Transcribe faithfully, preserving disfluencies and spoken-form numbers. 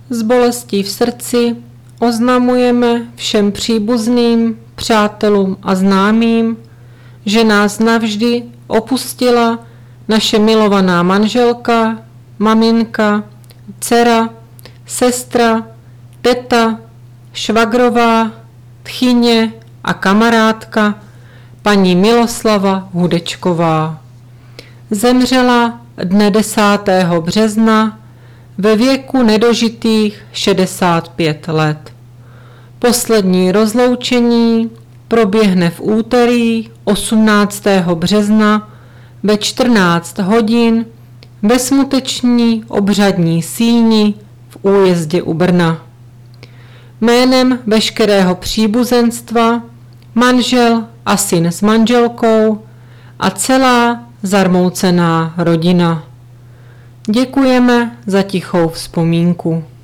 S bolestí v srdci oznamujeme všem příbuzným, přátelům a známým, že nás navždy opustila naše milovaná manželka, maminka, dcera, sestra, teta, švagrová, tchyně a kamarádka paní Miloslava Hudečková. Zemřela dne desátého března ve věku nedožitých šedesát pět let. Poslední rozloučení proběhne v úterý osmnáctého března ve čtrnáct hodin ve smuteční obřadní síni v Újezdě u Brna. Jménem veškerého příbuzenstva, manžel a syn s manželkou a celá zarmoucená rodina. Děkujeme za tichou vzpomínku.